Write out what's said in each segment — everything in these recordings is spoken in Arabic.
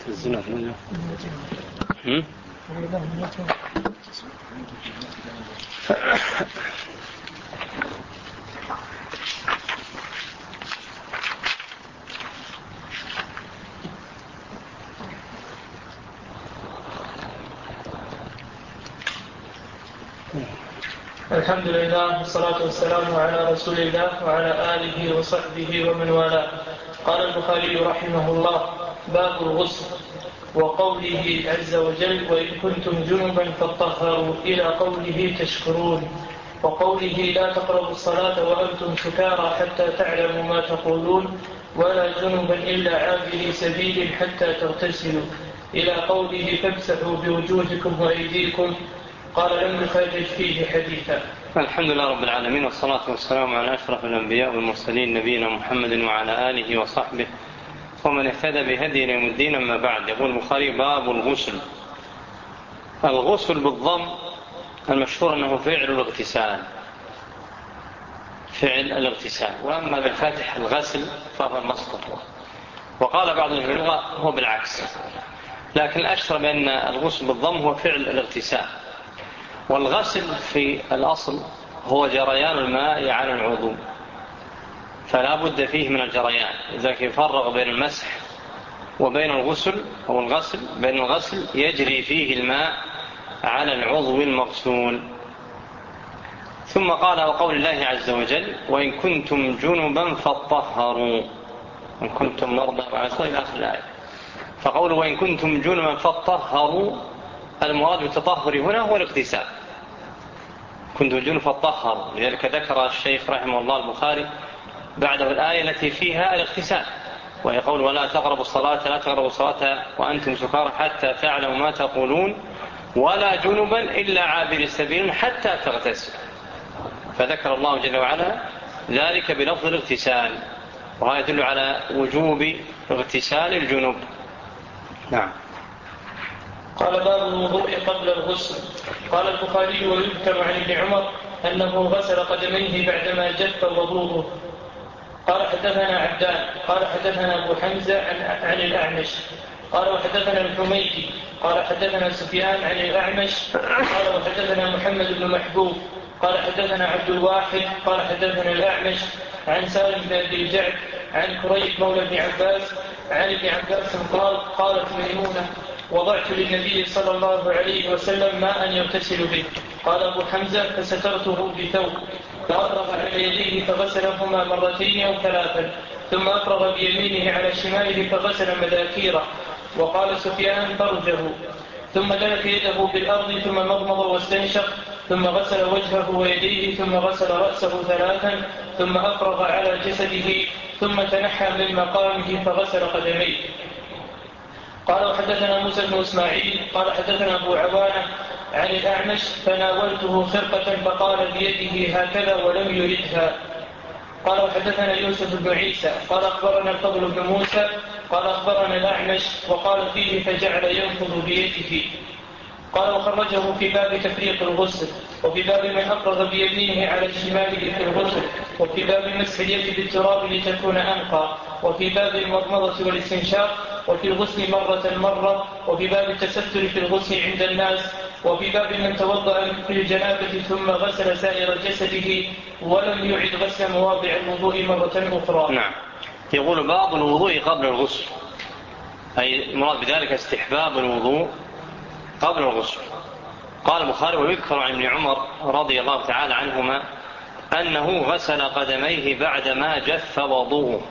تنزلها في النجاة. الحمد لله والصلاة والسلام على رسول الله وعلى آله وصحبه ومن والاه. قال البخاري رحمه الله: باب الغسل، وقوله عز وجل: وإن كنتم جنبا فاطهروا، إلى قوله تشكرون، وقوله لا تقربوا الصلاة وأنتم سكارى حتى تعلموا ما تقولون، ولا جنبا إلا عابري سبيل حتى تغتسلوا، إلى قوله فامسحوا بوجوهكم وأيديكم. قال لم يخرج فيه حديثا. الحمد لله رب العالمين، والصلاة والسلام على أشرف الأنبياء والمرسلين نبينا محمد وعلى آله وصحبه ومن اهتدى بهديه يوم الدين. أما بعد، يقول البخاري: باب الغسل. الغسل بالضم المشهور أنه فعل الاغتسال، فعل الاغتسال، وأما بالفتح الغسل فهو المصدر. وقال بعض اللغة هو بالعكس، لكن الأشهر بأن الغسل بالضم هو فعل الاغتسال. والغسل في الأصل هو جريان الماء على العضو، فلا بد فيه من الجريان، لذلك يفرق بين المسح وبين الغسل، أو الغسل بين الغسل يجري فيه الماء على العضو المغسول. ثم قال: وقول الله عز وجل: وإن كنتم جنبا فاطهروا، إن كنتم مرضى إلى آخر الآية. فقول وإن كنتم جنبا فاطهروا، المراد بالتطهر هنا هو الاغتسال. كنتم جنبا فاطهروا، لذلك ذكر الشيخ رحمه الله البخاري بعده الآية التي فيها الاغتسال، وهي قول: ولا تقربوا الصلاة، لا تقربوا الصلاة وأنتم سكارى حتى تعلموا ما تقولون، ولا جنبا إلا عابر سبيل حتى تغتسل. فذكر الله جل وعلا ذلك بلفظ الاغتسال، وهذا يدل على وجوب اغتسال الجنوب. نعم. قال: باب الوضوء قبل الغسل. قال البخاري: ويذكر عن ابن عمر أنه غسل قدميه بعدما جف وضوءه. قال: حدثنا عبدان قال حدثنا أبو حمزة عن الأعمش قال: وحدثنا الحميدي قال: حدثنا سفيان عن الأعمش قال: وحدثنا محمد بن محبوب قال: حدثنا عبد الواحد قال: حدثنا الأعمش عن سالم بن أبي الجعد عن كريب مولى بن عباس عن ابن عباس قال: قالت ميمونة: وضعت للنبي صلى الله عليه وسلم ماء يغتسل به. قال أبو حمزة: فسترته بثوب، فأفرغ على يديه فغسلهما مرتين أو ثلاثا، ثم أفرغ بيمينه على شماله فغسل مذاكيره. وقال سفيان: فرجه. ثم دلك يده بالأرض، ثم مضمض واستنشق، ثم غسل وجهه ويديه، ثم غسل رأسه ثلاثا، ثم أفرغ على جسده، ثم تنحى من مقامه فغسل قدميه. قال: وحدثنا موسى بن إسماعيل قال: حدثنا أبو عوانة عن الأعمش: فناولته خرقة فقال بيده هكذا ولم يردها. قال: وحدثنا يوسف بن عيسى قال: أخبرنا الفضل بن موسى قال: أخبرنا الأعمش، وقال فيه: فجعل ينفض بيده. قال: وخرجه في باب تفريق الغسل، وفي باب من أفرغ بيمينه على الشمال في الغسل، وفي باب مسح اليد بالتراب لتكون أنقى، وفي باب المضمضة والاستنشاق، وفي الغسل مرة، وفي باب التستر في الغسل عند الناس، وفي باب من توضأ في الجنابة ثم غسل سائر جسده ولم يعد غسل مواضع الوضوء مرة أخرى. نعم. يقول: باب الوضوء قبل الغسل، أي المراد بذلك استحباب الوضوء قبل الغسل. قال البخاري: ويذكر عن ابن عمر رضي الله تعالى عنهما أنه غسل قدميه بعدما جف وضوءه،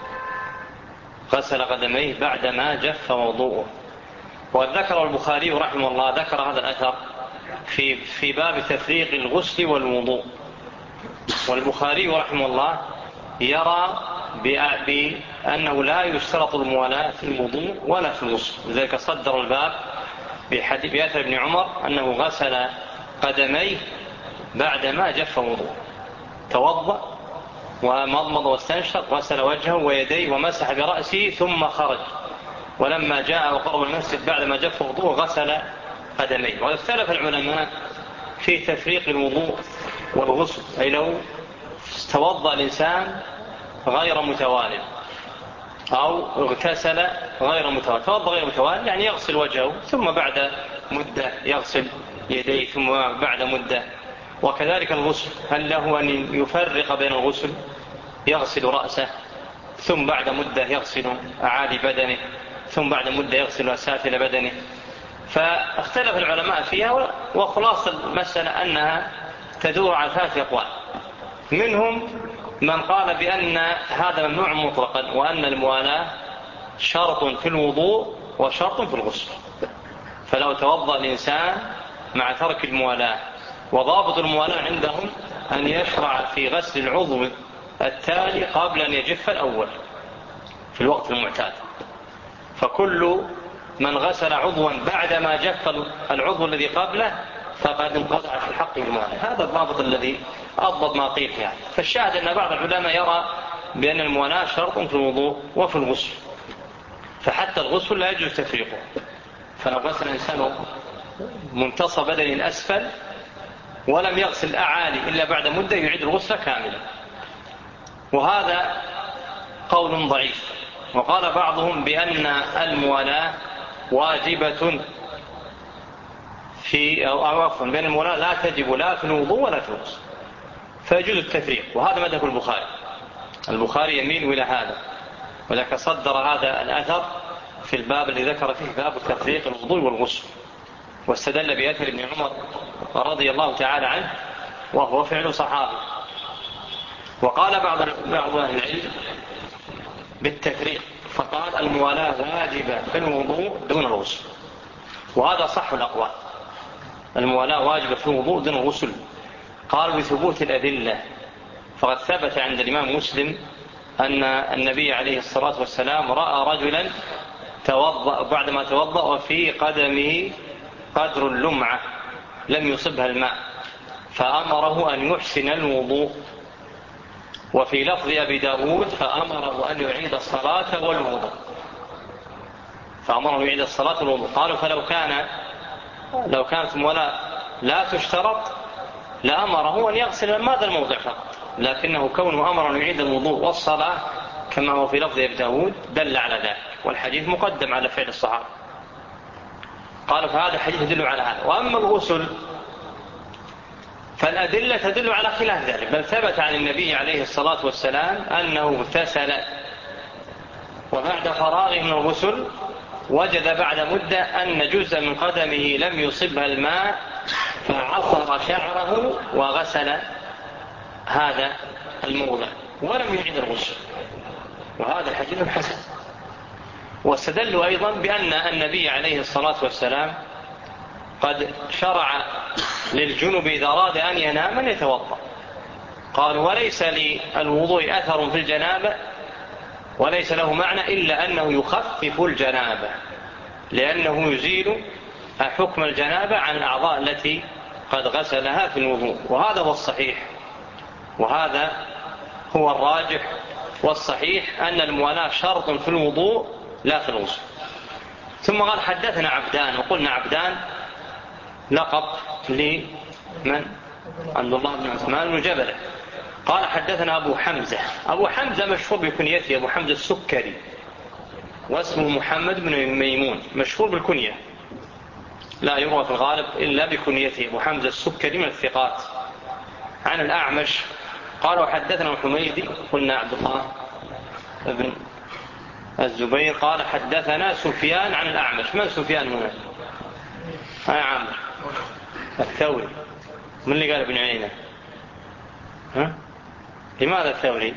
غسل قدميه بعدما جف وضوءه. وذكر البخاري رحمه الله ذكر هذا الأثر في باب تفريق الغسل والوضوء. والبخاري رحمه الله يرى بأنه لا يشترط الموالاة في الوضوء ولا في الغسل، لذلك صدر الباب بأثر ابن عمر أنه غسل قدميه بعدما جف وضوء، توضأ ومضمض واستنشق، غسل وجهه ويديه ومسح برأسه ثم خرج، ولما جاء وقرب المسجد بعدما جف وضوء غسل قدميه. واختلف العلماء في تفريق الوضوء والغسل، أي لو توضأ الإنسان غير متوالٍ أو اغتسل غير متوالي. توضأ غير متوالي يعني يغسل وجهه ثم بعد مدة يغسل يديه ثم بعد مدة. وكذلك الغسل، هل له أن يفرق بين الغسل يغسل رأسه ثم بعد مدة يغسل أعالي بدنه ثم بعد مدة يغسل أسافل بدنه؟ فاختلف العلماء فيها، وخلاص المسألة أنها تدور على 3 أقوال. منهم من قال بأن هذا ممنوع مطلقا، وأن الموالاة شرط في الوضوء وشرط في الغسل. فلو توضأ الإنسان مع ترك الموالاة، وضابط الموالاة عندهم أن يشرع في غسل العضو التالي قبل أن يجف الأول في الوقت المعتاد. فكل من غسل عضوا بعدما جف العضو الذي قبله فقد انقطع في حق الموالاة. هذا الضابط الذي أضبط ما قيل يعني. فالشاهد أن بعض العلماء يرى بأن الموالاة شرط في الوضوء وفي الغسل، فحتى الغسل لا يجوز تفريقه. فلو غسل الإنسان منتصف بدنه الأسفل ولم يغسل الأعالي إلا بعد مدة يعيد الغسل كاملا، وهذا قول ضعيف. وقال بعضهم بأن الموالاة واجبة بأن الموالاة لا تجب لا في الوضوء ولا في الغسل، فيجوز التفريق. وهذا مذهب البخاري يميل إلى هذا، ولكن صدر هذا الأثر في الباب الذي ذكر فيه باب تفريق الوضوء والغسل، واستدل بأثر ابن عمر رضي الله تعالى عنه وهو فعل صحابي. وقال بعض أهل العلم بالتفريق، فقال الموالاة واجبة في الوضوء دون الغسل، وهذا صح الأقوال. الموالاة واجبة في الوضوء دون الغسل. قال بثبوت الأدلة، فقد ثبت عند الإمام مسلم أن النبي عليه الصلاة والسلام رأى رجلا بعدما توضأ وفي قدمه قدر اللمعة لم يصبها الماء، فأمره أن يحسن الوضوء. وفي لفظ أبي داود فأمره أن يعيد الصلاة والوضوء، قالوا فلو كانت المولاة لا تشترط لأمره أن يغسل ماذا الموضع فقط، لكنه كونه أمر أن يعيد الوضوء والصلاة كما هو في لفظ أبي داود دل على ذلك، والحديث مقدم على فعل الصحابة. قالوا فهذا الحديث يدل على هذا. وأما الغسل فالأدلة تدل على خلاف ذلك، بل ثبت عن النبي عليه الصلاة والسلام أنه اغتسل وبعد فراغه من الغسل وجد بعد مدة أن جزء من قدمه لم يصبها الماء فعصر شعره وغسل هذا الموضع ولم يعيد الغسل، وهذا حديث حسن. واستدلوا أيضا بأن النبي عليه الصلاة والسلام قد شرع للجنب إذا أراد أن ينام أن يتوضأ. قال وليس للوضوء أثر في الجنابة وليس له معنى إلا أنه يخفف الجنابة، لأنه يزيل حكم الجنابة عن الأعضاء التي قد غسلها في الوضوء. وهذا هو الصحيح، وهذا هو الراجح والصحيح أن الموالاة شرط في الوضوء لا في الغسل. ثم قال حدثنا عبدان، وقلنا عبدان لقب لمن؟ عبد الله بن عثمان بن جبلة. قال حدثنا أبو حمزة مشهور بكنيته أبو حمزة السكري، واسمه محمد بن ميمون، مشهور بالكنية لا يروى في الغالب إلا بكنيته أبو حمزة السكري من الثقات. عن الأعمش قال وحدثنا الحميدي، قلنا عبد الله بن الزبير. قال حدثنا سفيان عن الأعمش. من سفيان هنا؟ عمرو الثوري. من اللي قال ابن عيينة؟ لماذا الثوري؟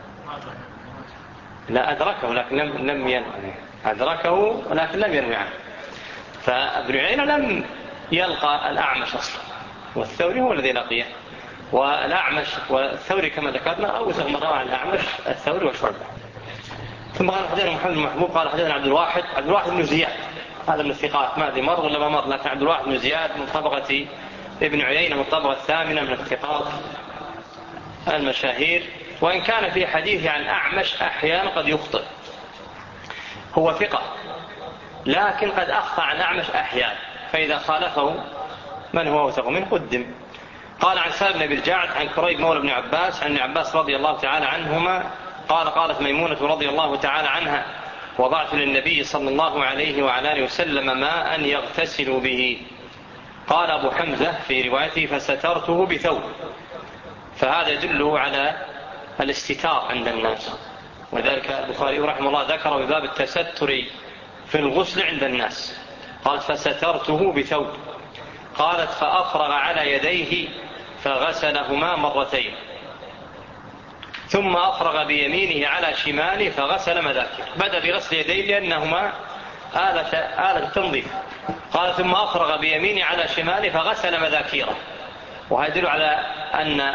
لا أدركه لكن لم ينوي، أدركه ولكن لم ينوي عنه. فابن عيينة لم يلقى الأعمش أصلا، والثوري هو الذي لقيه. والأعمش والثوري كما ذكرنا أوثق من روى عن الأعمش الثوري وشعبة. ثم قال حدثنا محمد بن محبوب قال حدثنا عبد الواحد بن زياد، هذا من الثقات، ما أدري مر ولا ما مر، لكن عبد الواحد بن زياد من طبقة ابن عيينة من الطبقة الثامنة من الثقات المشاهير. وإن كان في حديث عن أعمش أحيانا قد يخطئ، هو ثقة لكن قد أخطأ عن أعمش أحيانا، فإذا خالفه من هو أوثق منه قدم. قال عن سالم بن الجعد عن كريب مولى بن عباس عن ابن عباس رضي الله تعالى عنهما قالت ميمونة رضي الله تعالى عنها: وضعت للنبي صلى الله عليه وعلى آله وسلم ماء يغتسل به. قال أبو حمزة في روايته: فسترته بثوب. فهذا يدل على الاستتار عند الناس، وذلك البخاري رحمه الله ذكر بباب التستر في الغسل عند الناس. قال: فسترته بثوب. قالت: فأفرغ على يديه فغسلهما مرتين، ثم أفرغ بيمينه على شماله فغسل مذاكره. بدأ بغسل يديه لأنهما آلة تنظيف. قال: ثم أفرغ بيمينه على شماله فغسل مذاكيره. وهذا يدل على أن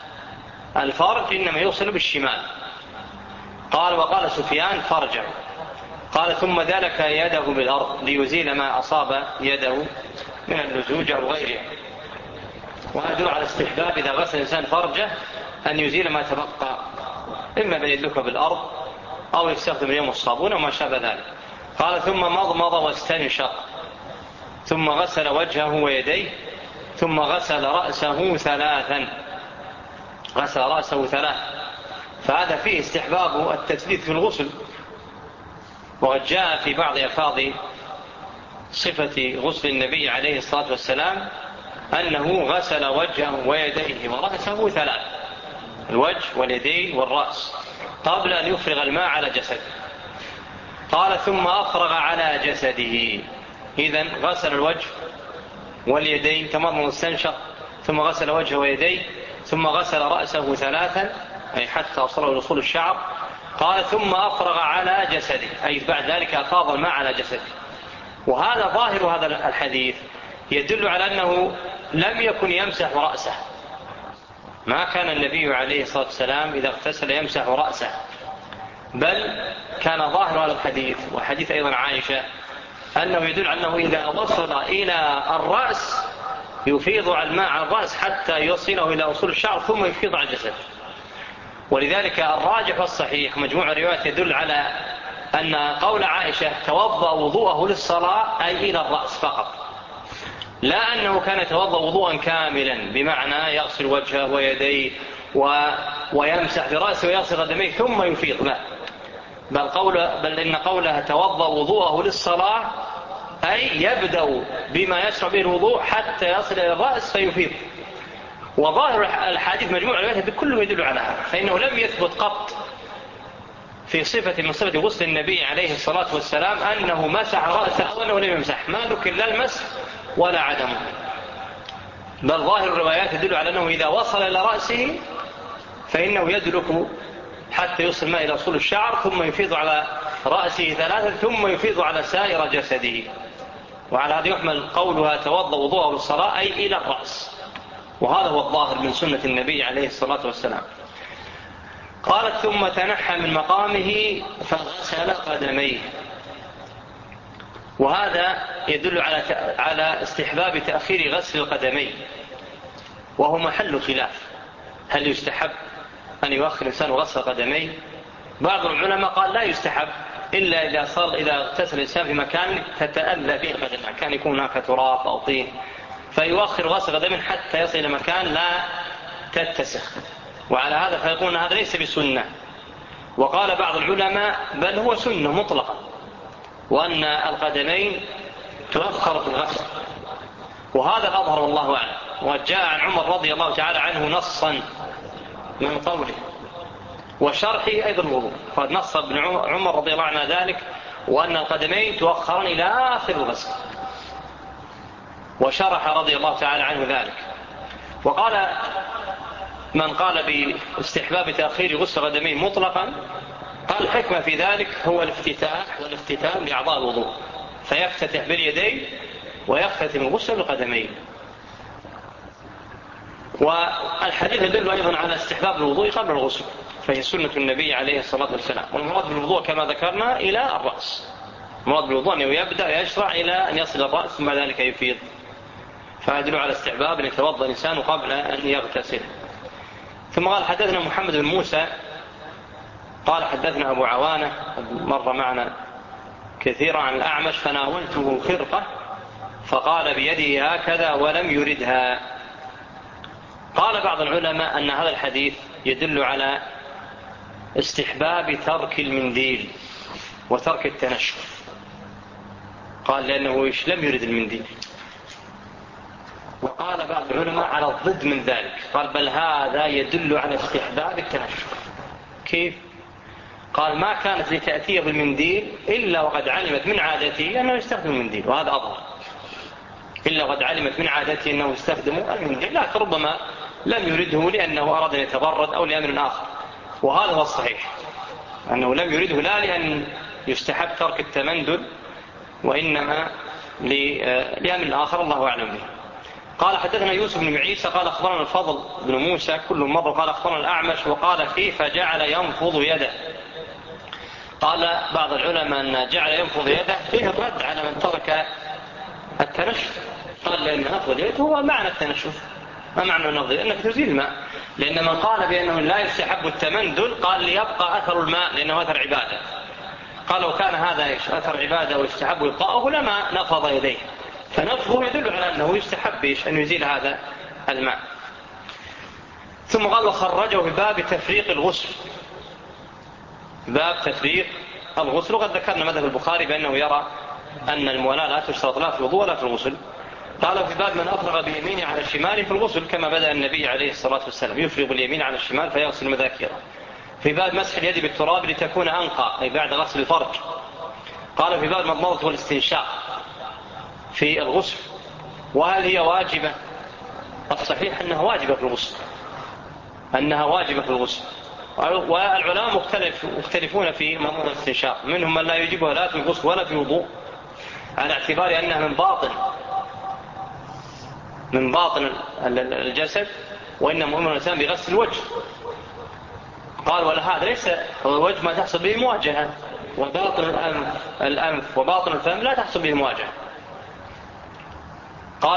الفرج إنما يوصل بالشمال. قال: وقال سفيان: فرجه. قال: ثم دلك يده بالأرض ليزيل ما أصاب يده من اللزوج أو غيره. وهذا يدل على استحباب إذا غسل الإنسان فرجه أن يزيل ما تبقى، إما بيدلك بالأرض أو يستخدم اليوم الصابون وما شابه ذلك. قال: ثم مضمض واستنشق، ثم غسل وجهه ويديه، ثم غسل رأسه ثلاثا. غسل رأسه ثلاثا، فهذا فيه استحباب التثليث في الغسل. وقد جاء في بعض ألفاظ صفة غسل النبي عليه الصلاة والسلام أنه غسل وجهه ويديه ورأسه ثلاثا، الوجه واليدين والرأس، قبل أن يفرغ الماء على جسده. قال: ثم أفرغ على جسده. إذن غسل الوجه واليدين، تمضمض واستنشق، ثم غسل وجهه ويديه، ثم غسل رأسه ثلاثا، أي حتى وصله إلى أصول الشعر. قال: ثم أفرغ على جسده، أي بعد ذلك أفاض الماء على جسده. وهذا ظاهر هذا الحديث يدل على أنه لم يكن يمسح رأسه. ما كان النبي عليه الصلاة والسلام إذا اغتسل يمسح رأسه، بل كان ظاهر هذا الحديث وحديث أيضا عائشة أنه يدل على أنه إذا وصل إلى الرأس يفيض على الماء على الرأس حتى يصله إلى أصول الشعر، ثم يفيض على الجسد. ولذلك الراجح والصحيح مجموع الروايات يدل على أن قول عائشة توضأ وضوءه للصلاة أي إلى الرأس فقط، لا أنه كان يتوضأ وضوءا كاملا بمعنى يغسل وجهه ويديه ويمسح برأسه ويغسل قدميه ثم يفيض، لا، بل إن قولها توضأ وضوءه للصلاة أي يبدأ بما يشرع به الوضوء حتى يصل إلى الرأس فيفيض. وظاهر الحديث مجموع الروايات كله يدل على هذا، فإنه لم يثبت قط في صفة من صفة غسل النبي عليه الصلاة والسلام أنه مسح رأسه أو أنه لم يمسح، ما ذكر لا المسح ولا عدمه، بل ظاهر الروايات يدل على أنه إذا وصل إلى رأسه فإنه يدلك حتى يوصل الماء إلى أصول الشعر، ثم يفيض على رأسه ثلاثا، ثم يفيض على سائر جسده. وعلى هذا يحمل قولها توضأ وضوءه للصلاة أي إلى الرأس، وهذا هو الظاهر من سنة النبي عليه الصلاة والسلام. قالت: ثم تنحى من مقامه فغسل قدميه. وهذا يدل على استحباب تأخير غسل القدمين، وهو محل خلاف، هل يستحب أن يؤخر الإنسان غسل قدميه؟ بعض العلماء قال لا يستحب إلا إذا اغتسل الإنسان في مكان تتأذى به القدم، كان يكون هناك تراب أو طين، فيؤخر غسل قدمه حتى يصل إلى مكان لا تتسخ. وعلى هذا فيقولون هذا ليس بسنة. وقال بعض العلماء بل هو سنة مطلقة، وأن القدمين تؤخر في الغسل، وهذا الأظهر والله أعلم. وجاء عن عمر رضي الله تعالى عنه نصا من قوله وشرحه أيضا الوضوء، قد نص ابن عمر رضي الله عنه ذلك، وأن القدمين تؤخرن إلى آخر الغسل، وشرح رضي الله تعالى عنه ذلك. وقال من قال باستحباب تأخير غسل قدمين مطلقا، قال الحكمة في ذلك هو الافتتاح والاختتام لأعضاء الوضوء، فيفتتح باليدين ويختتم غسل القدمين. والحديث يدل أيضا على استحباب الوضوء قبل الغسل، فهي سنة النبي عليه الصلاة والسلام. والمراد بالوضوء كما ذكرنا إلى الرأس، المراد بالوضوء أنه يبدأ يشرع إلى أن يصل الرأس ثم ذلك يفيض، فيدل على استحباب أن يتوضأ الإنسان قبل أن يغتسل. ثم قال: حدثنا محمد بن موسى قال حدثنا أبو عوانة، مر معنا كثيرا، عن الأعمش: فناولته خرقة فقال بيده هكذا ولم يردها. قال بعض العلماء أن هذا الحديث يدل على استحباب ترك المنديل وترك التنشف. قال لأنه لم يرد المنديل. وقال بعض العلماء على الضد من ذلك، قال بل هذا يدل على استحباب التنشف. كيف؟ قال ما كانت لتأتي بالمنديل إلا وقد علمت من عادته أنه يستخدم المنديل، وهذا أظهر، إلا وقد علمت من عادته أنه يستخدم المنديل، لكن ربما لم يرده لأنه أراد أن يتبرد أو لأمر آخر، وهذا هو الصحيح، أنه لم يرده لا لأن يستحب ترك التمندل، وإنما لأمر آخر الله أعلم به. قال حدثنا يوسف بن عيسى قال أخبرنا الفضل بن موسى كل مرة قال أخبرنا الأعمش وقال كيف جعل ينفض يده. قال بعض العلماء أن جعل ينفض يده فيه الرد على من ترك التنشف، قال لأن نفض اليد هو معنى التنشف. ما معنى نفض اليد؟ أنك تزيل الماء، لأن من قال بأنه لا يستحب التمندل قال ليبقى أثر الماء لأنه أثر عبادة. قال لو كان هذا أثر عبادة ويستحب إبقاؤه لما نفض يديه، فنفضه يدل على أنه يستحب أن يزيل هذا الماء. ثم قال وخرجه في باب تفريق الغسل، باب تفريق الغسل. وقد ذكرنا مذهب البخاري بأنه يرى أن الموالاة لا تشترط لا في الوضوء ولا في الغسل. قال في باب من أفرغ بيمينه على الشمال في الغسل كما بدأ النبي عليه الصلاة والسلام، يفرغ اليمين على الشمال فيغسل مذاكره. في باب مسح اليد بالتراب لتكون أنقى أي بعد غسل الفرج. قال في باب المضمضة والاستنشاق في الغسل، وهل هي واجبة؟ الصحيح أنها واجبة في الغسل، أنها واجبة في الغسل. والعلماء مختلفون في مضمضة والاستنشاق، منهم من لا يجبها لا في الغسل ولا في الوضوء على اعتبار أنها من باطن الجسد، وإنما أمر الإنسان بغسل الوجه. قال ولهذا ليس الوجه ما تحصل به مواجهة، وباطن الأنف وباطن الفم لا تحصل به مواجهة. قال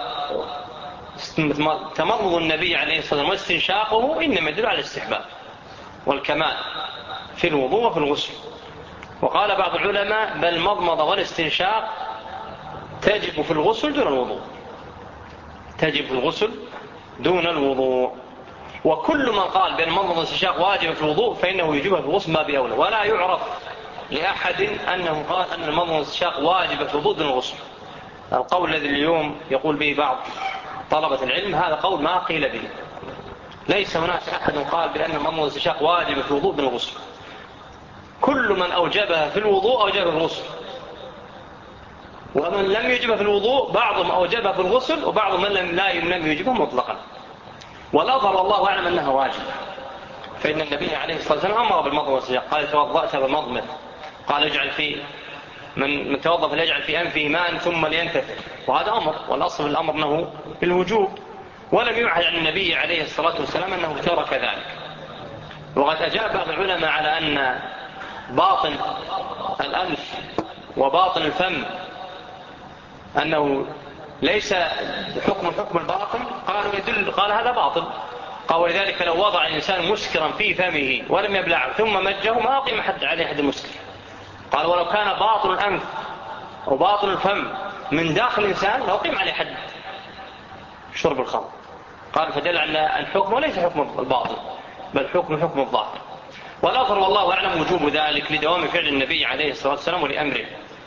وتمضمض النبي عليه الصلاة والسلام واستنشاقه إنما يدل على الاستحباب والكمال في الوضوء وفي الغسل. وقال بعض العلماء بل المضمضة والاستنشاق تجب في الغسل دون الوضوء، تجب في الغسل دون الوضوء. وكل من قال بأن المضمضة والاستنشاق واجب في الوضوء فإنه يجبها في الغسل ما بأولى، ولا يعرف لأحد أنه قال أن المضمضة والاستنشاق واجب في الوضوء دون الغسل. القول الذي اليوم يقول به بعض طلبة العلم هذا قول ما قيل به، ليس هناك أحد قال بأن المضمضة والاستنشاق واجب في الوضوء دون الغسل. كل من أوجبها في الوضوء أوجبها في الغسل، ومن لم يجبها في الوضوء بعضهم أوجبها في الغسل وبعضهم من لم يجبها مطلقا. والأظهر والله أعلم أنها واجب، فإن النبي عليه الصلاة والسلام أمر بالمضمضة والاستنشاق، قال توضأت بالمضمض، قال اجعل في من توضأ فليجعل في أنفه ماء ثم لينتثر، وهذا أمر، والأصل الأمر أنه بالوجوب، ولم يعهد عن النبي عليه الصلاة والسلام أنه ترك ذلك. وقد أجاب بعض العلماء على أن باطن الأنف وباطن الفم أنه ليس حكم الباطن، قال هذا باطل. قال ولذلك لو وضع الإنسان مسكرا في فمه ولم يبلعه ثم مجه ما أقيم حد عليه حد المسكر. قال ولو كان باطن الأنف وباطن الفم من داخل الإنسان لو أقيم عليه حد شرب الخمر. قال فدل على الحكم وليس حكم الباطن بل حكم الظاهر. والأظهر والله أعلم وجوب ذلك لدوام فعل النبي عليه الصلاة والسلام ولأمره.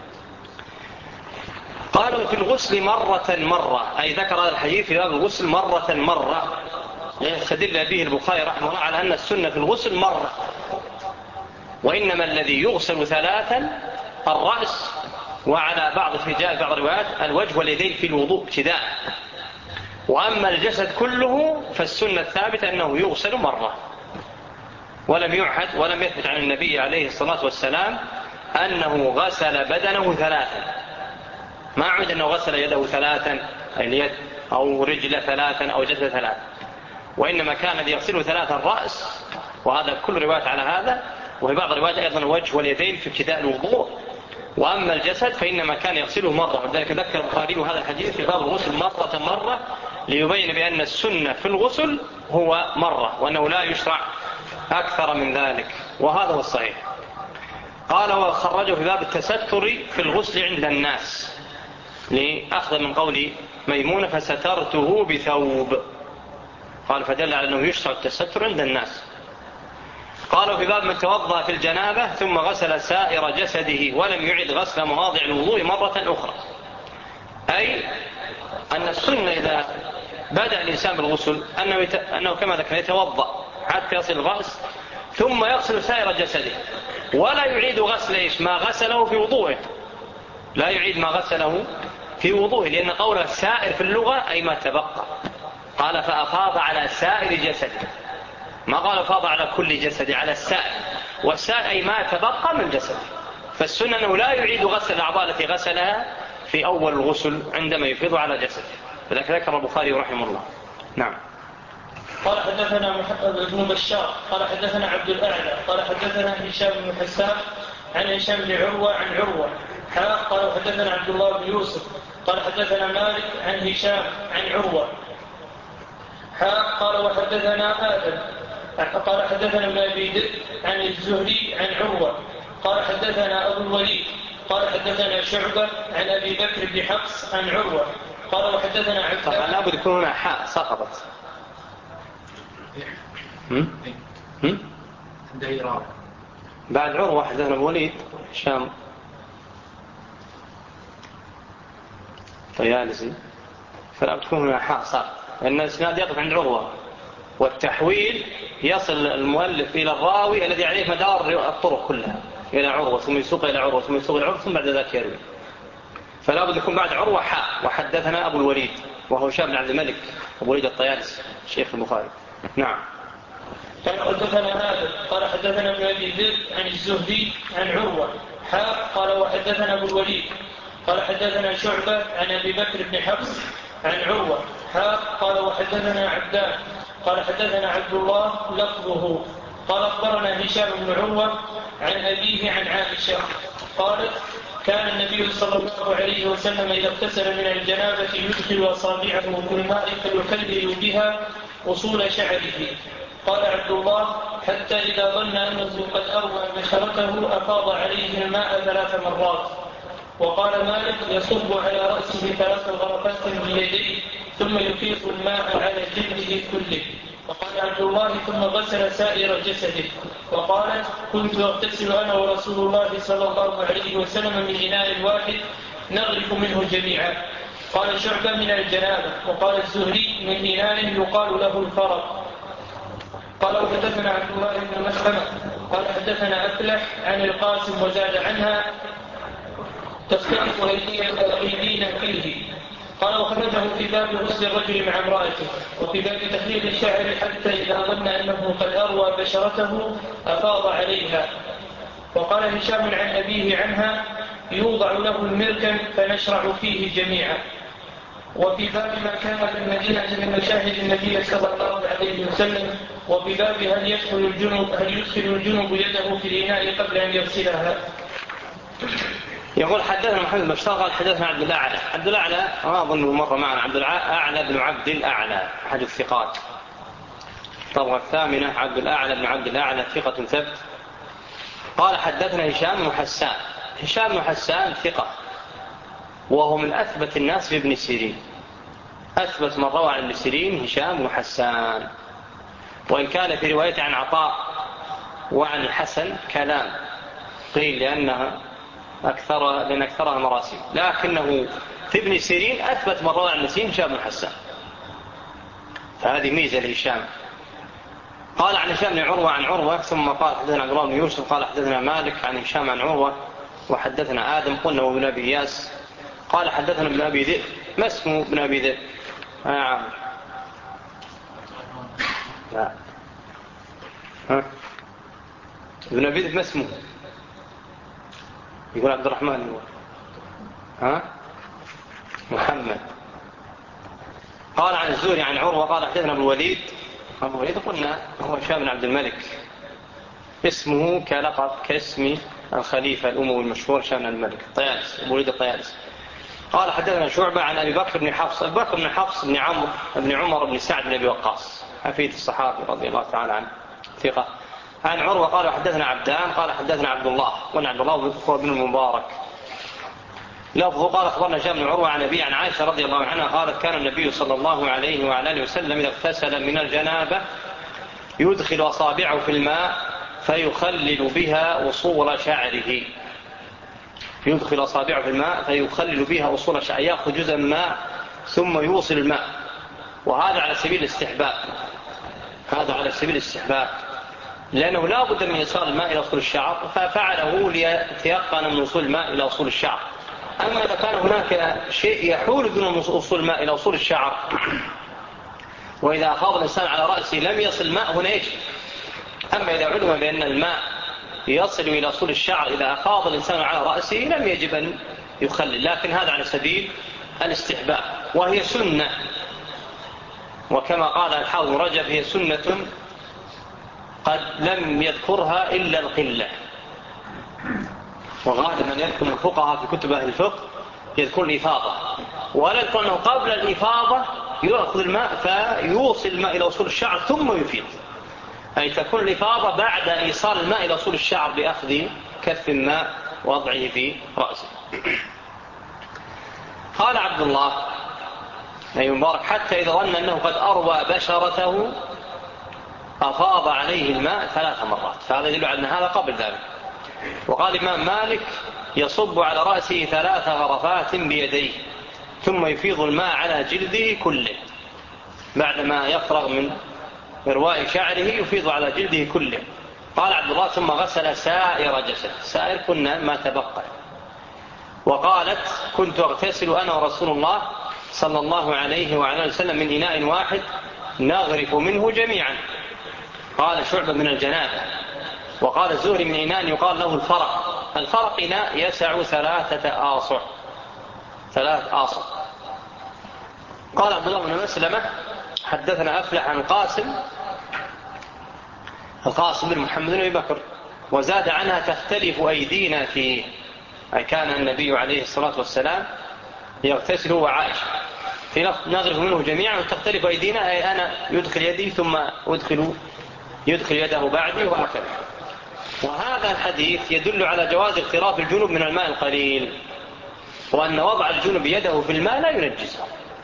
قالوا في الغسل مرة، أي ذكر هذا الحديث في باب الغسل مرة، يستدل به البخاري رحمه الله على أن السنة في الغسل مرة، وإنما الذي يغسل ثلاثا الرأس، وعلى بعض الروايات الوجه واليدين في الوضوء ابتداء. وأما الجسد كله فالسنة الثابتة أنه يغسل مرة، ولم يعهد ولم يثبت عن النبي عليه الصلاة والسلام أنه غسل بدنه ثلاثا، ما عمد أنه غسل يده ثلاثا اليد أو رجل ثلاثا أو جسد ثلاثا، وإنما كان يغسله ثلاثا الرأس، وهذا كل رواية على هذا. وفي بعض الروايات أيضا الوجه واليدين في ابتداء الوضوء. وأما الجسد فإنما كان يغسله مرة، ولذلك ذكر البخاري هذا الحديث في باب الغسل مرة ليبين بأن السنة في الغسل هو مرة، وأنه لا يشرع أكثر من ذلك، وهذا هو الصحيح. قال وخرجه في باب التستر في الغسل عند الناس، لأخذ من قول ميمونة فسترته بثوب، قال فدل على أنه يشرع التستر عند الناس. قالوا في باب من توضأ في الجنابة ثم غسل سائر جسده ولم يعد غسل مواضع الوضوء مرة أخرى، أي أن السنة إذا بدأ الإنسان بالغسل أنه كما ذكر يتوضأ حتى يصل الرأس ثم يغسل سائر جسده، ولا يعيد غسل ما غسله في وضوءه، لا يعيد ما غسله في وضوءه، لأن قول السائر في اللغة أي ما تبقى. قال فأفاض على سائر جسده، ما قال أفاض على كل جسده، على السائر، والسائر أي ما تبقى من جسده. فالسنة أنه لا يعيد غسل الأعضاء التي غسلها في أول الغسل عندما يفيض على جسده، فذلك ذكر البخاري رحمه الله. نعم. قال حدثنا محمد بن بشار قال حدثنا عبد الأعلى قال حدثنا هشام بن حسان عن هشام بن عروة عن عروة قال حدثنا عبد الله بن يوسف قال حدثنا مالك عن هشام عن عروة قال وحدثنا آدم قال حدثنا ابن أبي ذئب عن الزهري عن عروة قال حدثنا أبو الوليد قال حدثنا شعبة عن أبي بكر بن حفص عن عروة قال وحدثنا عبد لابد يكون هنا حاء سقطت. بعد عروة حدثنا أبو الوليد شام طيالسي، فلا تكون هنا حاء سقط، لأن الإسناد يقف عند عروة، والتحويل يصل المؤلف إلى الراوي الذي عليه مدار الطرق كلها إلى عروة ثم يسوق إلى عروة ثم يسوق إلى عروة ثم بعد ذلك يروي، فلا بد يكون بعد عروة حاء. وحدثنا أبو الوليد وهو هشام بن عبد الملك أبو الوليد الطيالسي شيخ البخاري. نعم. قال حدثنا آدم قال حدثنا ابن أبي ذئب عن الزهري عن عروة قال وحدثنا أبو الوليد قال حدثنا شعبة عن أبي بكر بن حفص عن عروة قال وحدثنا عبدان قال حدثنا عبد الله لفظه قال أخبرنا هشام بن عروة عن أبيه عن عائشة قالت كان النبي صلى الله عليه وسلم إذا اغتسل من الجنابة يدخل أصابعه في الماء فيخلل بها أصول شعره. قال عبد الله حتى إذا ظن أنه قد أروى بشرته أفاض عليه الماء 3 مرات. وقال مالك يصب على رأسه 3 غرفات من يديه ثم يفيض الماء على جلده كله. وقال عبد الله ثم غسل سائر جسده. وقالت كنت أغتسل أنا ورسول الله صلى الله عليه وسلم من إناء واحد نغرف منه جميعا. قال شعبة من الجنابة. وقال الزهري من إناء يقال له الفرق. قال وحدثنا عبد الله بن مسلمة قال حدثنا أفلح عن القاسم وزاد عنها تختلف أيدينا فيه. قال وخرجه في باب غسل الرجل مع امرأته وفي باب تخليل الشعر حتى إذا ظن أنه قد أروى بشرته أفاض عليها. وقال هشام عن أبيه عنها يوضع له المركن فنشرع فيه جميعا. وفي باب ما كان في المدينة من مشاهد النبي صلى الله عليه وسلم. وفي باب هل يدخل الجنوب يده في الإناء قبل أن يغسلها. يقول حدثنا محمد بن بشار قال حدثنا عبد الأعلى. عبد الأعلى ما أظنه مرة معنا، عبد الأعلى بن عبد الأعلى أحد الثقات، الطبقة الثامنة، عبد الأعلى بن عبد الأعلى ثقة ثبت. قال حدثنا هشام بن حسان. هشام بن حسان ثقة وهو من أثبت الناس في ابن سيرين، أثبت من روى عن ابن سيرين هشام بن حسان، وإن كان في روايته عن عطاء وعن الحسن كلام قيل لأن أكثرها مراسيل، لكنه في ابن سيرين أثبت من روى عن ابن سيرين هشام بن حسان، فهذه ميزة لهشام. قال عن هشام بن عروة عن عروة ثم قال حدثنا عبد الله بن يوسف قال حدثنا مالك عن هشام عن عروة وحدثنا آدم قلنا وابن أبي إياس قال حدثنا ابن أبي ذئب. ما اسمه ابن أبي ذئب؟ لا. ابن أبي ذئب ما اسمه؟ يقول عبد الرحمن هو محمد. قال عن الزهري عن عروة قال حدثنا ابو الوليد. أبو الوليد قلنا هو هشام بن عبد الملك، اسمه كلقب كاسم الخليفة الأموي المشهور هشام بن عبد الملك طيالس، أبو الوليد الطيالس. قال حدثنا شعبة عن أبي بكر بن حفص. أبي بكر بن حفص بن عمرو بن عمر بن سعد بن أبي وقاص حفيد الصحابي رضي الله تعالى عنه ثقة. عن عروة قال حدثنا عبدان قال حدثنا عبد الله قلنا عبد الله هو بن المبارك لفظه قال أخبرنا هشام بن عروة عن أبي عن عائشة رضي الله عنها قالت كان النبي صلى الله عليه وعلى آله وسلم إذا اغتسل من الجنابة يدخل أصابعه في الماء فيخلل بها أصول شعره، يدخل أصابعه في الماء فيخلل بها أصول شعره، يأخذ جزء من ماء ثم يوصل الماء، وهذا على سبيل الاستحباب، هذا على سبيل الاستحباب، لأنه لا بد من إيصال الماء إلى أصول الشعر، ففعله ليتيقن من وصول الماء إلى أصول الشعر. أما إذا كان هناك شيء يحول دون وصول الماء إلى أصول الشعر، وإذا أخاض الإنسان على رأسه لم يصل الماء هنا يجب. أما إذا علم بأن الماء يصل إلى أصول الشعر إذا أخاض الإنسان على رأسه لم يجب أن يخلل، لكن هذا على سبيل الاستحباب، وهي سنة، وكما قال الحافظ ابن رجب هي سنة قد لم يذكرها إلا القلة، وغالبا يذكر الفقهاء في كتب أهل الفقه يذكر الإفاضة، ولا يذكر أنه قبل الإفاضة يأخذ الماء فيوصل الماء إلى أصول الشعر ثم يفيض، أي تكون الإفاضة بعد إيصال الماء إلى أصول الشعر بأخذ كف الماء ووضعه في رأسه. قال عبد الله أي مبارك: حتى إذا ظن أنه قد أروى بشرته أفاض عليه الماء 3 مرات، فهذا يدل على أن هذا قبل ذلك. وقال الإمام مالك: يصب على رأسه 3 غرفات بيديه ثم يفيض الماء على جلده كله، بعدما يفرغ من إرواء شعره يفيض على جلده كله. قال عبد الله: ثم غسل سائر جسد، سائر كنا ما تبقى. وقالت: كنت أغتسل أنا ورسول الله صلى الله عليه وعلى وسلم من إناء واحد نغرف منه جميعا. قال شعبة: من الجنابة. وقال الزهري: من إناء يقال له الفرق. الفرق إناء يسع 3 آصع، 3 آصع. قال عبد الله بن مسلمة: حدثنا أفلح عن القاسم بن محمد بن بكر، وزاد عنها: تختلف أيدينا فيه، أي كان النبي عليه الصلاة والسلام يغتسل وعائشة في نغرف منه جميعا، وتختلف أيدينا أي أنا يدخل يدي ثم يدخل يده بعدي وهكذا. وهذا الحديث يدل على جواز اغتراف الجنوب من الماء القليل، وأن وضع الجنوب يده في الماء لا ينجسه.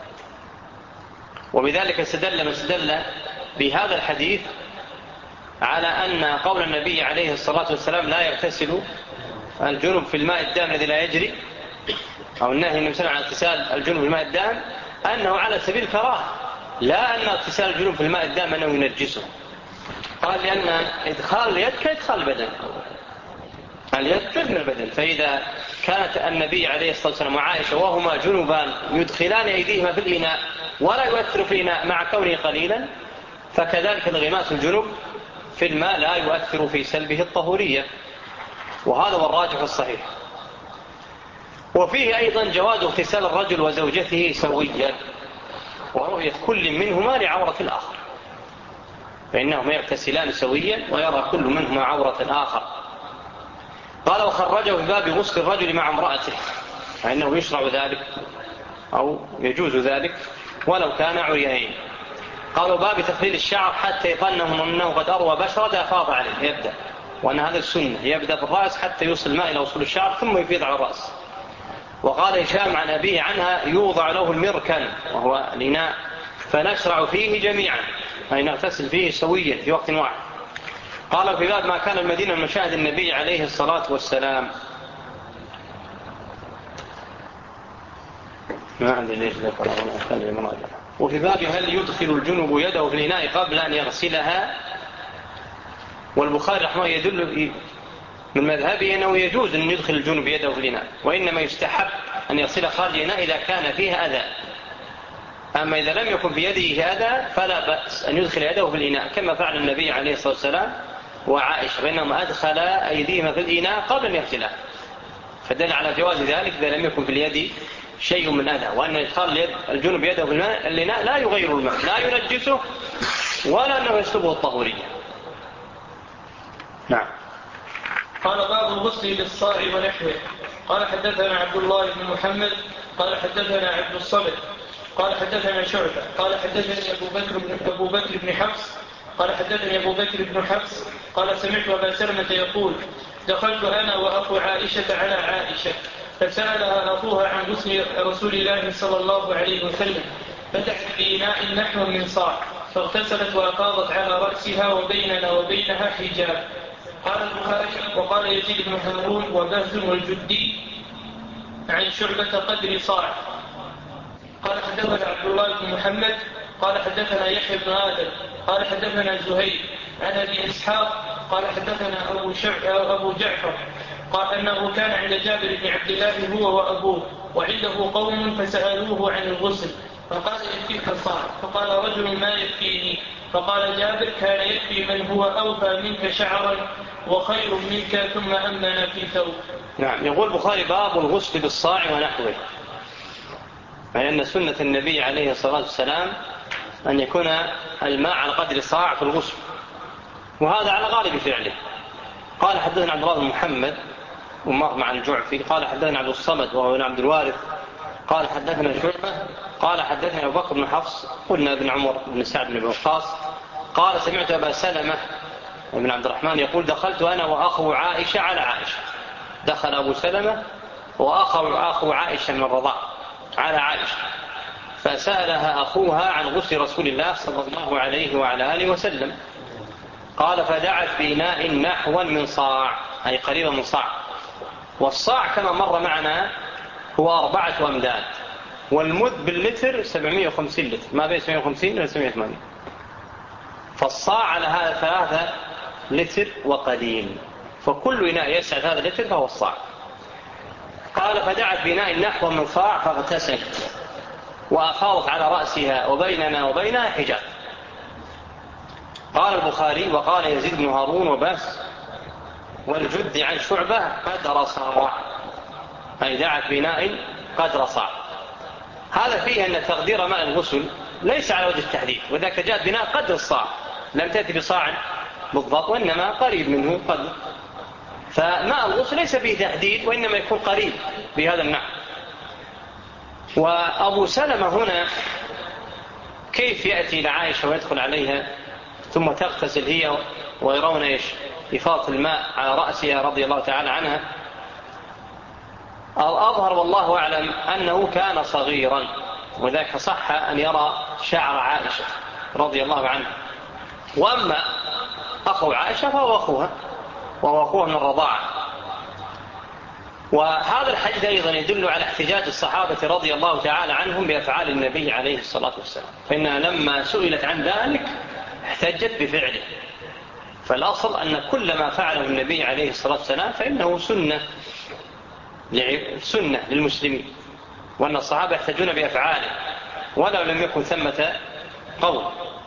وبذلك استدل من استدل بهذا الحديث على أن قول النبي عليه الصلاة والسلام لا يغتسل الجنوب في الماء الدائم الذي لا يجري، أو النهي النبي صلى الله عليه وسلم عن اغتسال الجنوب في الماء الدائم، أنه على سبيل الكراهة، لا أن اغتسال الجنوب في الماء الدائم أنه ينجسه. قال: لأن إدخال اليد كإدخال البدن، اليد من البدن، فإذا كانت النبي عليه الصلاة والسلام وعائشة وهما جنوبان يدخلان أيديهما في الإناء ولا يؤثر في الإناء مع كونه قليلا، فكذلك انغماس الجنوب في الماء لا يؤثر في سلبه الطهورية، وهذا هو الراجح الصحيح. وفيه أيضا جواز اغتسال الرجل وزوجته سويا، ورؤية كل منهما لعورة الآخر، فإنهما يغتسلان سويا ويرى كل منهما عورة الآخر. قال: وخرجه في باب غسل الرجل مع امرأته، فإنه يشرع ذلك أو يجوز ذلك ولو كان عريانين. قالوا: باب تخليل الشعر حتى يظنهم أنه قد أروى بشرة أفاض عليه، يبدأ، وأن هذا السنة يبدأ بالرأس حتى يوصل الماء إلى وصول الشعر ثم يفيض على الرأس. وقال هشام عن أبيه عنها: يوضع له المركن وهو الإناء فنشرع فيه جميعا، أي نغتسل فيه سويا في وقت واحد. قال: في باب ما كان المدينة من مشاهد النبي عليه الصلاة والسلام. ما عندي ليش ذكر المراجعة. وفي باب هل يدخل الجنب يده في الإناء قبل أن يغسلها. والبخاري رحمه يدل من مذهبه أنه يجوز أن يدخل الجنب يده في الإناء، وإنما يستحب أن يغسل خارج الإناء إذا كان فيها أذى. أما إذا لم يكن في يده أذى فلا بأس أن يدخل يده في الإناء، كما فعل النبي عليه الصلاة والسلام وعائشة، بينما أدخل أيديهما في الإناء قبل أن يغسلها، فدل على جواز ذلك إذا لم يكن في اليد شيء من أذى، وأن إدخال الجنب يده في الإناء لا يغير الماء، لا ينجسه ولا أنه يسلبه الطهورية. نعم. قال: باب الغسل للصاع ونحوه. قال: حدثنا عبد الله بن محمد قال: حدثنا عبد الصمد قال: حدثنا شعبة قال: حدثني أبو بكر بن حفص قال: حدثني أبو بكر بن حفص قال: سمعت أبا سلمة يقول: دخلت أنا وأخو عائشة على عائشة فسألها أخوها عن غسل رسول الله صلى الله عليه وسلم، فتحت بإناء نحو من صاع، فاغتسلت وأفاضت على رأسها وبيننا وبينها حجاب، قال البخاري وقال يزيد بن هارون وبهز والجدي عن شعبة قدر صاع. قال حدثنا عبد الله بن محمد قال حدثنا يحيى بن آدم قال حدثنا زهير عن أبي إسحاق قال حدثنا أبو جعفر قال أنه كان عند جابر بن عبد الله هو وأبوه وعنده قوم فسألوه عن الغسل فقال يكفيك الصاع فقال رجل ما يكفيني فقال جابر كان يكفي من هو أوفى منك شعرا وخير منك ثم أمن في ثوب. نعم. يقول البخاري باب الغسل بالصاع ونحوه، يعني أن سنة النبي عليه الصلاة والسلام أن يكون الماء على قدر صاع في الغسل، وهذا على غالب فعله. قال حدثنا عبد الله بن محمد ومر مع الجعفي قال حدثنا عبد الصمد وهو بن عبد الوارث قال حدثنا شعبة قال حدثنا أبو بكر بن حفص قلنا ابن عمر بن سعد بن وقاص قال سمعت أبا سلمة بن عبد الرحمن يقول دخلت أنا وأخو عائشة على عائشة. دخل أبو سلمة وأخو عائشة من الرضاع على عائشة فسألها أخوها عن غسل رسول الله صلى الله عليه وعلى آله وسلم. قال فدعت بإناء نحوا من صاع أي قريبا من صاع، والصاع كما مر معنا هو 4 أمداد، والمد باللتر 750 لتر، ما بين 750 إلى 780، فالصاع على هذا 3 لتر وقليل، فكل إناء يسعد هذا اللتر فهو الصاع. قال فدعت بإناء نحو من صاع فاغتسلت وأفاضت على رأسها وبيننا وبينها حجاب. قال البخاري وقال يزيد بن هارون وبهز والجد عن شعبة قدر صاع أي دعت بناء قدر صاع. هذا فيه أن تقدير ماء الغسل ليس على وجه التحديد، وذاك جاءت بناء قدر الصاع لم تأتي بصاع بالضبط وإنما قريب منه قدر، فماء الغسل ليس فيه تحديد وإنما يكون قريب بهذا النحو. وأبو سلمة هنا كيف يأتي إلى عائشة ويدخل عليها ثم تغتسل هي ويرون إفاضة الماء على رأسها رضي الله تعالى عنها؟ الأظهر والله أعلم أنه كان صغيرا، وذاك صح أن يرى شعر عائشة رضي الله عنها. وأما أخو عائشة فهو أخوها وهو أخوها من الرضاعة. وهذا الحديث أيضا يدل على احتجاج الصحابة رضي الله تعالى عنهم بأفعال النبي عليه الصلاة والسلام، فإنها لما سئلت عن ذلك احتجت بفعله. فالأصل أن كل ما فعله النبي عليه الصلاة والسلام فإنه سنة للمسلمين، وأن الصحابة يحتجون بأفعاله ولو لم يكن ثمة قول.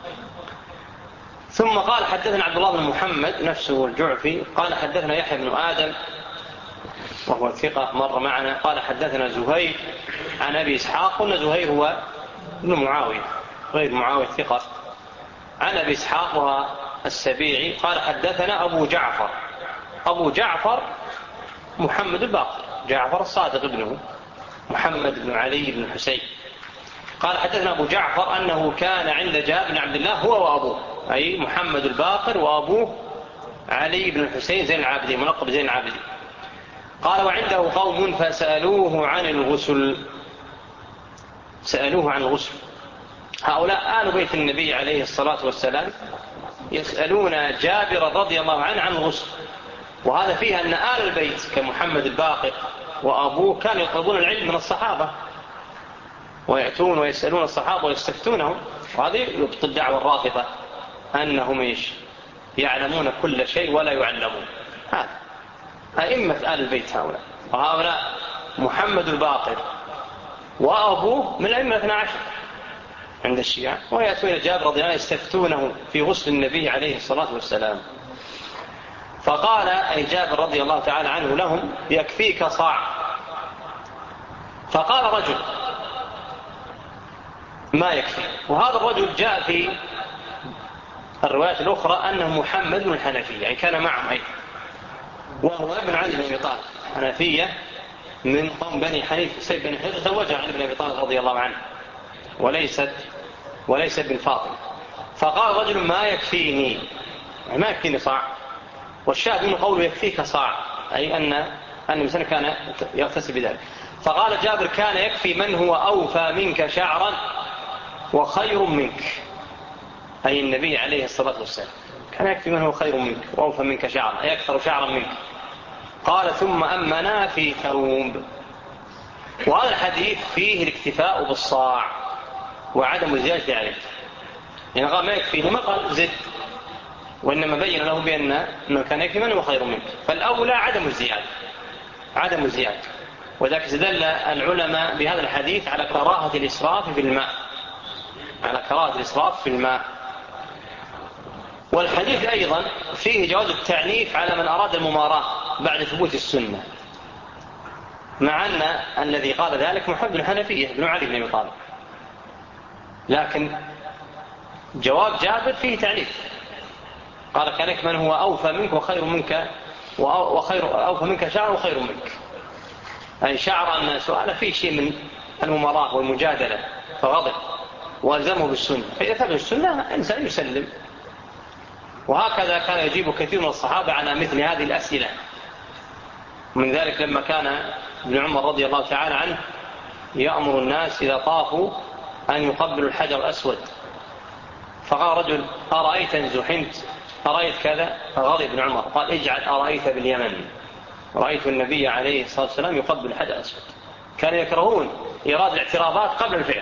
ثم قال حدثنا عبد الله بن محمد نفسه الجعفي قال حدثنا يحيى بن آدم وهو الثقة مر معنا قال حدثنا زهير عن أبي إسحاق. قلنا زهير هو ابن معاوية غير معاوية ثقة عن أبي إسحاق وهو السبيعي قال حدثنا أبو جعفر محمد الباقر جعفر الصادق ابنه محمد بن علي بن الحسين قال حدثنا أبو جعفر أنه كان عند جابر بن عبد الله هو وأبوه أي محمد الباقر وأبوه علي بن الحسين زين العابدين ملقب زين العابدين. قال وعنده قوم فسألوه عن الغسل. هؤلاء آل بيت النبي عليه الصلاة والسلام يسألون جابر رضي الله عنه عن الغسل، وهذا فيه أن آل البيت كمحمد الباقر وأبوه كانوا يطلبون العلم من الصحابة ويأتون ويسألون الصحابة ويستفتونهم، وهذه يبطل دعوة الرافضة أنهم يعلمون كل شيء ولا يعلمون. هذا أئمة آل البيت هؤلاء محمد الباقر وأبوه من الأئمة 12 عند الشيعة، ويأتون إلى جابر رضي الله عنه يستفتونه في غسل النبي عليه الصلاة والسلام. فقال أي جابر رضي الله تعالى عنه لهم يكفيك صاع. فقال رجل ما يكفي، وهذا الرجل جاء في الروايات الأخرى أنه محمد بن الحنفية يعني كان معهم أيضا، وهو ابن علي بن أبي طالب حنفية من قوم بني حنيفة سيد بن حنيفة زوجها علي بن أبي طالب رضي الله عنه وليس بالفاطمة. فقال رجل ما يكفيني يعني ما يكفيني صاع، والشاهد من قوله يكفيك صاع أي أن الإنسان كان يغتسل بذلك. فقال جابر كان يكفي من هو أوفى منك شعرا وخير منك أي النبي عليه الصلاة والسلام كان يكفي من هو خير منك وأوفى منك شعرا أي أكثر شعرا منك. قال ثم أمنا في ثوب. وهذا الحديث فيه الاكتفاء بالصاع وعدم زيادة عليه، يعني قال ما يكفيه ما قال زد، وإنما بين له بأنه كان يكفي من هو خير منك، فالأولى عدم الزيادة. وذلك استدل العلماء بهذا الحديث على كراهة الإسراف في الماء. والحديث أيضا فيه جواز التعنيف على من أراد المماراة بعد ثبوت السنة، مع أن الذي قال ذلك محمد الحنفية بن علي بن أبي طالب، لكن جواب جابر فيه تعنيف. قال كان من هو أوفى منك وخير منك أوفى منك شعر وخير منك، أي شعر أن سؤاله فيه شيء من المماراة والمجادلة فغضب والزمه بالسنة، فإذا ثبت السنة الإنسان يسلم. وهكذا كان يجيب كثير من الصحابة على مثل هذه الأسئلة. من ذلك لما كان ابن عمر رضي الله تعالى عنه يأمر الناس إذا طافوا أن يقبلوا الحجر الأسود، فقال رجل أرأيت إن زحمت أرأيت كذا، فغضب ابن عمر قال اجعل أرأيت باليمن، رأيت النبي عليه الصلاة والسلام يقبل الحجر الأسود. كانوا يكرهون إيراد الاعتراضات قبل الفعل،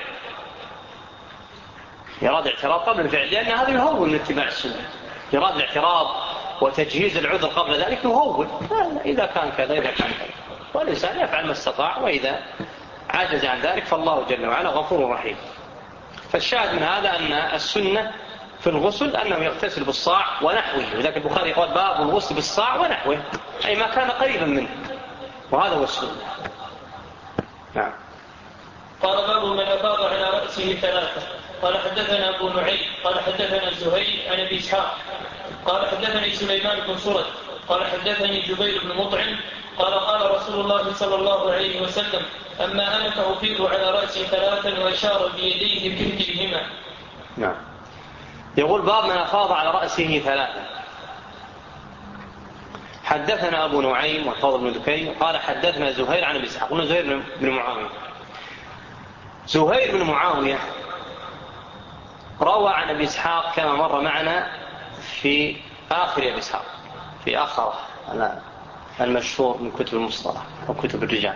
لأن هذا يهون من اتباع السنة. إيراد الاعتراض وتجهيز العذر قبل ذلك يهون، إذا كان كذا والإنسان يفعل ما استطاع، وإذا عجز عن ذلك فالله جل وعلا غفور رحيم. فالشاهد من هذا أن السنة في الغسل أنه يغتسل بالصاع ونحوه، وذلك البخاري قال باب الغسل بالصاع ونحوه، أي ما كان قريبا منه، وهذا هو السنة. نعم. قال باب من أفاض على رأسه ثلاثة. قال حدثنا أبو نعيم قال حدثنا زهير عن أبي إسحاق قال حدثني سليمان بن سرد قال حدثني جبير بن مطعم قال قال رسول الله صلى الله عليه وسلم أما أنا فأفيض على رأسي ثلاثا وأشار بيديه بكلتهما. نعم. يقول باب من أفاض على رأسه ثلاثا. حدثنا أبو نعيم والفضل بن دكين قال حدثنا زهير عن أبي إسحاق. قلنا زهير بن معاوية. زهير بن معاوية روى عن أبي إسحاق كما مر معنا في آخر أبي إسحاق، في آخر المشهور من كتب المصطلح وكتب الرجال.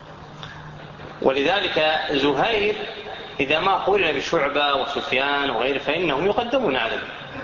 ولذلك زهير إذا ما قولنا بشعبة وسفيان وغيره فإنهم يقدمون عليه،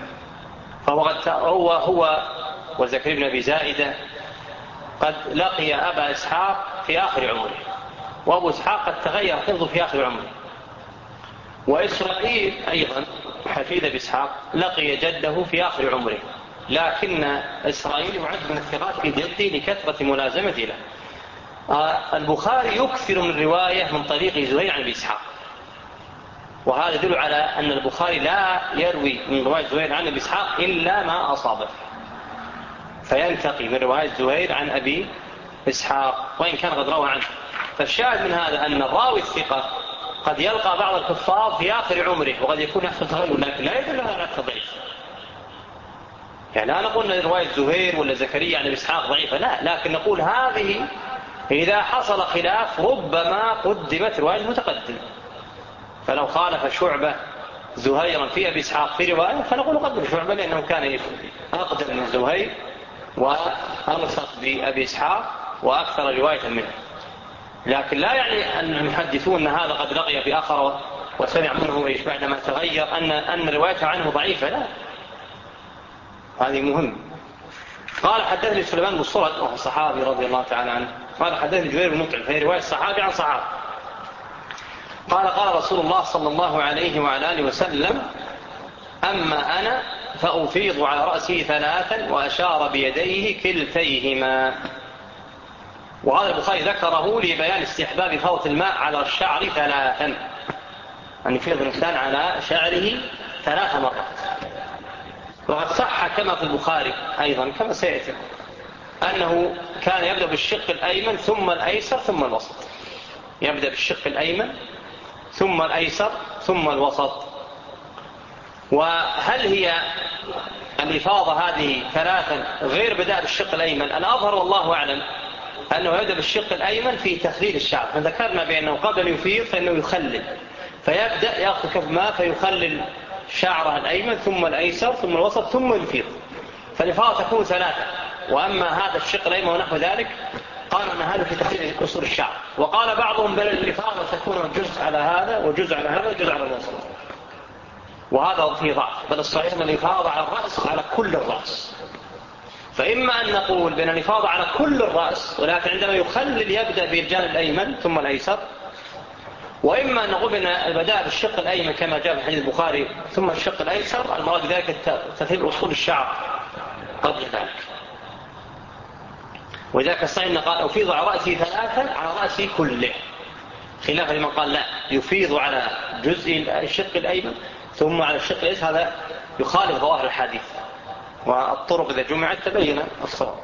فهو وزكريا بن أبي زائدة قد لقي أبا إسحاق في آخر عمره، وأبو إسحاق قد تغير حفظه في آخر عمره. وإسرائيل أيضا حفيد أبي إسحاق لقي جده في آخر عمره، لكن إسرائيل يعد من الثقات في جده لكثرة ملازمته له. البخاري يكثر من رواية من طريق زهير عن أبي إسحاق، وهذا يدل على أن البخاري لا يروي من رواية زهير عن أبي إسحاق إلا ما أصابه، فينتقي من رواية زهير عن أبي إسحاق وإن كان قد روى عنه. فالشاهد من هذا أن الراوي الثقة قد يلقى بعض الكفار في آخر عمره وقد يكون يحصل تغير، لكن لا يدل على التضعيف. يعني لا نقول أن رواية زهير ولا زكريا عن أبي إسحاق ضعيفة، لا، لكن نقول هذه إذا حصل خلاف ربما قدمت رواية المتقدم. فلو خالف شعبة زهيرا في أبي إسحاق في رواية فنقول قدم شعبة لأنه كان أقدم من زهير وألصق بأبي إسحاق وأكثر رواية منه. لكن لا يعني أن المحدثون هذا قد لقي في آخر وسمع منه إيش بعدما تغير أن روايته عنه ضعيفة، لا، هذه مهم. قال حدثني سليمان بن سرد وهو صحابي رضي الله تعالى عنه قال حدثني جبير بن مطعم، فهي رواية صحابي عن صحابي. قال قال رسول الله صلى الله عليه وعلى آله وسلم أما أنا فأفيض على رأسي ثلاثا وأشار بيديه كلتيهما. وهذا البخاري ذكره لبيان استحباب فوت الماء على الشعر ثلاثا، أن يفيض الإنسان على شعره 3 مرات. وقد صح كما في البخاري أيضا كما سيأتي أنه كان يبدأ بالشق الأيمن ثم الأيسر ثم الوسط، يبدأ بالشق الأيمن ثم الأيسر ثم الوسط. وهل هي الإفاضة هذه 3 غير بدأ بالشق الأيمن؟ الأظهر والله أعلم أنه يبدأ بالشق الأيمن في تخليل الشعر، فذكرنا بأنه قبل أن يفيض فإنه يخلل، فيبدأ يأخذ كف ماء فيخلل شعره الأيمن ثم الأيسر ثم الوسط ثم يفيض. فالإفاضة تكون 3. وأما هذا الشق الأيمن ونحو ذلك قالوا أن هذا في تحديد أصول الشعر. وقال بعضهم بل الإفاضة تكون جزء على هذا وجزء على هذا وجزء على الوسط، وهذا فيه ضعف. بل الصحيح أن الإفاضة على الرأس على كل الرأس. فإما أن نقول بأن الإفاضة على كل الرأس، ولكن عندما يخلل يبدأ بالجانب الأيمن ثم الأيسر، وإما أن نقول بأن البداء بالشق الأيمن كما جاء في حديث البخاري ثم الشق الأيسر، المراد بذلك ترتيب أصول الشعر قبل ذلك. وذلك الصحيح قال أفيض على رأسي 3 على رأسي كله، خلافا لمن قال لا يفيض على جزء الشق الأيمن ثم على الشق الأيسر، هذا يخالف ظواهر الحديث، والطرق إذا جمعت تبين الصواب.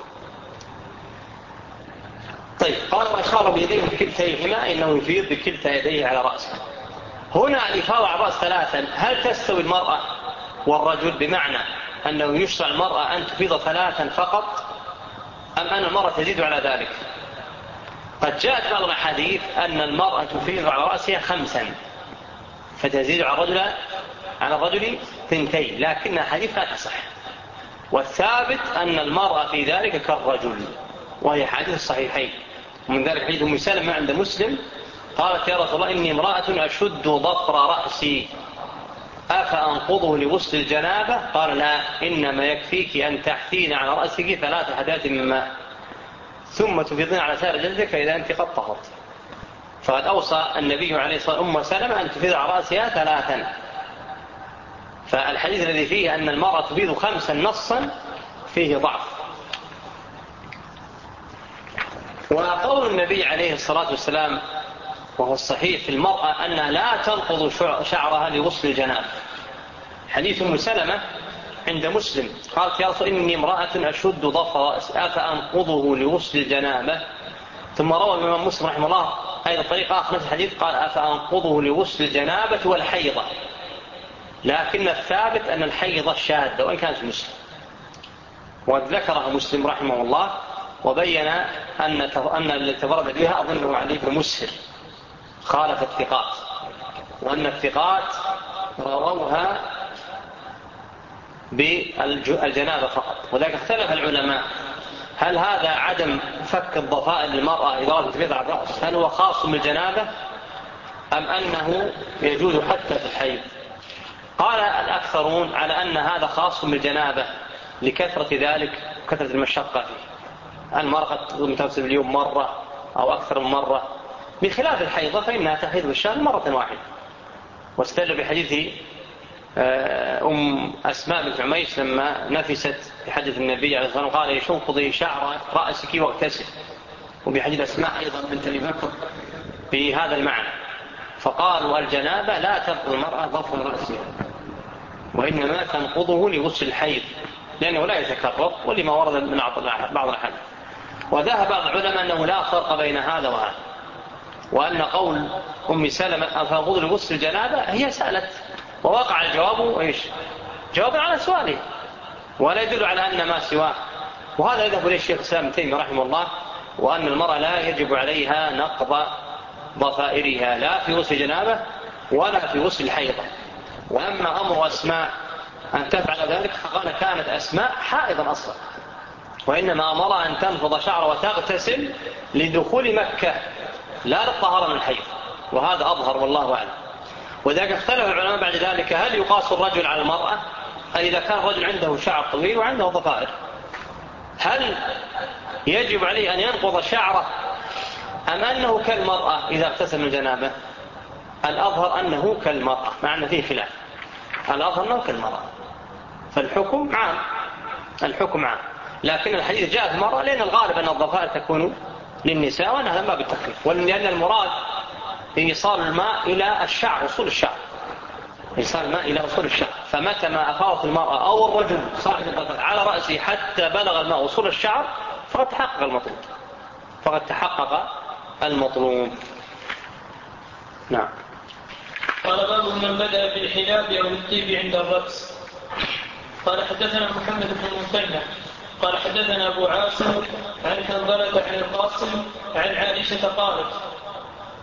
طيب، قال وأشار بيديه بكلتيهما إنه يفيض بكلتا يديه على رأسه. هنا الإفاضة على الرأس 3 هل تستوي المرأة والرجل؟ بمعنى أنه يشرع المرأة أن تفيض 3 فقط، أم أن المرأة تزيد على ذلك؟ قد جاءت بعض الحديث أن المرأة تفيض على رأسها 5 فتزيد على الرجل 2، لكن حديث لا تصح. والثابت أن المرأة في ذلك كالرجل، وهي حديث الصحيحين. ومن ذلك حديث أم سلمة عند مسلم قالت يا رسول الله إني امرأة أشد ضفر رأسي أفأنقضه لغسل الجنابة؟ قال لا، إنما يكفيك أن تحثين على رأسك 3 حدات من ماء ثم تفيضين على سائر جلدك فإذا أنت قد طهرت. فقد أوصى النبي عليه الصلاة والسلام أم سلمة أن تفيض على رأسها 3. فالحديث الذي فيه أن المرأة تفيض 5 نصا فيه ضعف. وقول النبي عليه الصلاة والسلام وهو الصحيح في المرأة أنها لا تنقض شعرها لغسل الجنابة، حديث أم سلمة عند مسلم قالت يا رسول إني امرأة أشد ضفر رأسي أفأنقضه لغسل الجنابة. ثم روى الإمام مسلم رحمه الله أيضا طريق آخر نفس الحديث قال أفأنقضه لغسل الجنابة والحيضة، لكن الثابت أن الحيضة شاذة وإن كانت مسلم. وذكرها مسلم رحمه الله وبين أن الذي تفرد بها أظنه علي بن مسهر خالف الثقات، وأن الثقات رووها بالجنابة فقط. وذلك اختلف العلماء هل هذا عدم فك الضفائر للمرأة إذا أردت تفيض على الرأس هل هو خاص بالجنابة أم أنه يجوز حتى في الحيض؟ قال الأكثرون على أن هذا خاص بالجنابة لكثرة ذلك وكثرة المشقة فيه. المرأة تغسل اليوم مرة أو أكثر من مرة، بخلاف الحيضة فإنها تحيض بالشهر مرة واحدة. واستدل بحديث أم أسماء بنت عميس لما نفست بحديث النبي عليه الصلاة والسلام قال يشنقضي شعر رأسك واغتسل، وبحديث أسماء أيضا بنت أبي بكر بهذا المعنى. فقالوا الجنابة لا تنقض المرأة ضفر رأسها، وإنما تنقضه لغسل الحيض لأنه لا يتكرر، ولما ورد من بعض الحديث. وذهب بعض العلماء أنه لا فرق بين هذا وهذا، وأن قول أم سلمة أفأنقضه لغسل الجنابة هي سألت ووقع الجواب إيش؟ جواب على سؤاله ولا يدل على أن ما سواه. وهذا يذهب إليه الشيخ الإسلام ابن تيمية رحمه الله، وأن المرأة لا يجب عليها نقض ضفائرها لا في غسل جنابة ولا في غسل الحيضة. وأما أمر أسماء أن تفعل ذلك فقال كانت أسماء حائضا أصلا، وإنما أمرها أن تنفض شعر وتغتسل لدخول مكة لا للطهارة من الحيض، وهذا أظهر والله أعلم. وذلك اختلف العلماء بعد ذلك هل يقاس الرجل على المرأة؟ أي إذا كان الرجل عنده شعر طويل وعنده ضفائر هل يجب عليه أن ينقض شعره أم أنه كالمرأة إذا اغتسل من جنابه؟ الأظهر أنه كالمرأة، مع أن فيه خلاف. الأظهر أنه كالمرأة، فالحكم عام، الحكم عام. لكن الحديث جاء في المرأة لأن الغالب أن الضفائر تكون للنساء، وأن هذا ما بالتخفيف، ولأن المراد إيصال الماء إلى الشعر، وصول الشعر، إيصال الماء إلى وصول الشعر. فمتى ما أفاضت المرأة أو الرجل صاحب الضفائر على رأسه حتى بلغ الماء وصول الشعر فقد تحقق المطلوب، فقد تحقق المطلوب. نعم. قال باب من بدأ بالحلاب أو الطيب عند الرأس. قال حدثنا محمد بن المثنى قال حدثنا أبو عاصم عن حنظلة عن القاسم عن عائشة قالت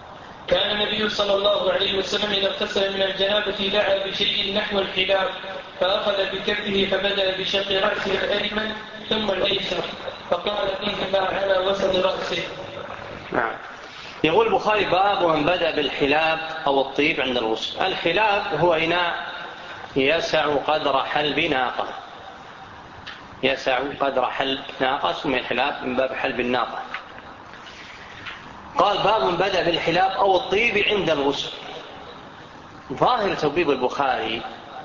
كان النبي صلى الله عليه وسلم إذا اغتسل من الجنابة دعا بشيء نحو الحلاب فأخذ بكفه فبدأ بشق رأسه الأيمن ثم الأيسر فقال فيهما على وسط رأسه. نعم. يقول البخاري باب من بدأ بالحلاب أو الطيب عند الغسل. الحلاب هو إناء يسع قدر حلب ناقة، يسع قدر حلب ناقة، سمي الحلاب من باب حلب الناقة. قال باب من بدأ بالحلاب أو الطيب عند الغسل. ظاهر توبيب البخاري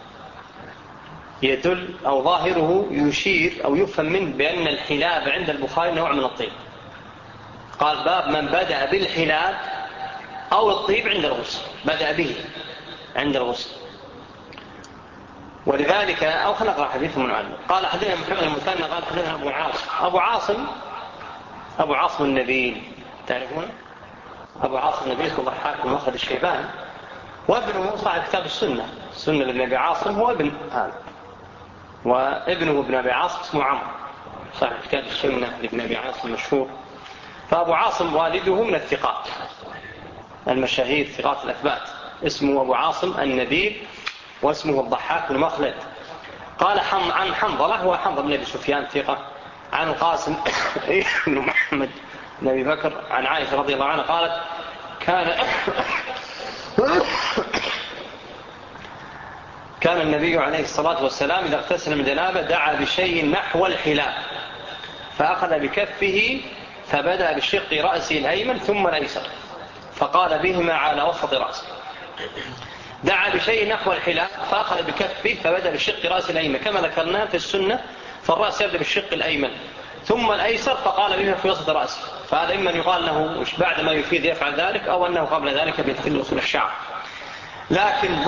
يدل أو ظاهره يشير أو يفهم منه بأن الحلاب عند البخاري نوع من الطيب. قال باب من بدأ بالحلاب أو الطيب عند الغسل، بدأ به عند الغسل. ولذلك أو خلق حديث المعلم. قال حدثنا محمد المثنى قال حدثنا أبو عاصم النبيل، تعرفون أبو عاصم النبيل هو ضحاك بن مخلد الشيباني، وابنه صاحب كتاب السنة لابن أبي عاصم، هو ابن هذا، وابنه ابن أبي عاصم اسمه عمرو صاحب كتاب السنة لابن أبي عاصم مشهور. فأبو عاصم والده من الثقات المشاهير، ثقات الأثبات، اسمه أبو عاصم النبيل واسمه الضحاك بن مخلد. قال عن حنظلة، هو حنظلة بن أبي سفيان ثقة، عن القاسم بن محمد بن أبي بكر عن عائشة رضي الله عنها قالت كان النبي عليه الصلاة والسلام إذا اغتسل من جنابه دعا بشيء نحو الحلاب فأخذ بكفه فبدأ بشق رأسه الأيمن ثم الأيسر فقال بهما على وسط رأسه. دعا بشيء نحو الحلاب فأخذ بكفه فبدأ بشق رأسه الأيمن كما ذكرنا في السنة، فالرأس يبدأ بالشق الأيمن ثم الأيسر فقال بهما في وسط رأسه. فهذا إما يقال له بعد ما يفيد يفعل ذلك، أو أنه قبل ذلك بيدخل أصول الشعر. لكن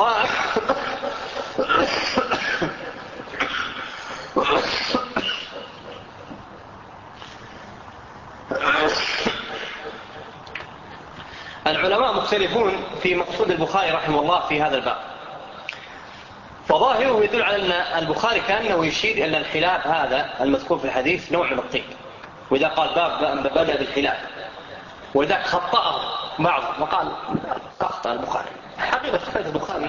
العلماء مختلفون في مقصود البخاري رحمه الله في هذا الباب. فظاهره يدل على أن البخاري كأنه يشير أن الحلاب هذا المذكور في الحديث نوع من الطيب، وإذا قال باب بدأ بالحلاب وإذا خطأه بعض وقال أخطأ البخاري. حقيقة خطأ البخاري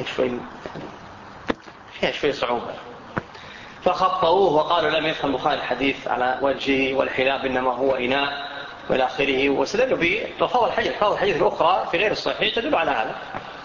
فيها شوي صعوبة، فخطأوه وقالوا لم يفهم البخاري الحديث على وجهه، والحلاب إنما هو إناء والى اخره، واستدلوا بفضل الحديث الأخرى في غير الصحيح تدل على هذا.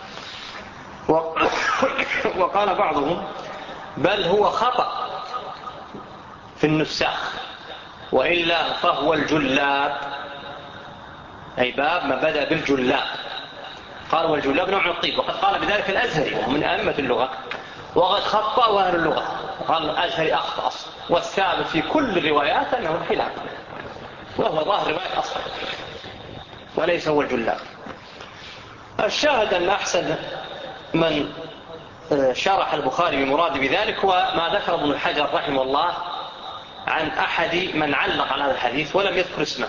وقال بعضهم بل هو خطأ في النساخ، وإلا فهو الجلاب، أي باب ما بدأ بالجلاب. قال والجلاب نوع من الطيب، وقد قال بذلك الأزهري وهو من أئمة اللغة، وقد خطأ أهل اللغة، قال الأزهري أخطأ، والثابت في كل الروايات أنه الحلاب، وهو ظاهر رواية أصلا وليس هو الجلاب. الشاهد أن أحسن من شرح البخاري بمراد بذلك هو ما ذكر ابن حجر رحمه الله عن أحد من علق على هذا الحديث ولم يذكر اسمه.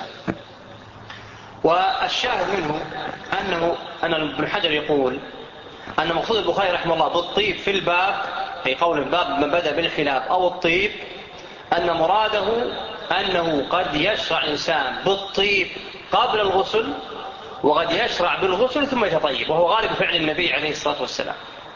والشاهد منه أن ابن حجر يقول أن مقصود البخاري رحمه الله بالطيب في الباب، في قول الباب من بدأ بالحلاب أو الطيب، أن مراده أنه قد يشرع إنسان بالطيب قبل الغسل، وقد يشرع بالغسل ثم يتطيب، وهو غالب فعل النبي عليه الصلاة والسلام.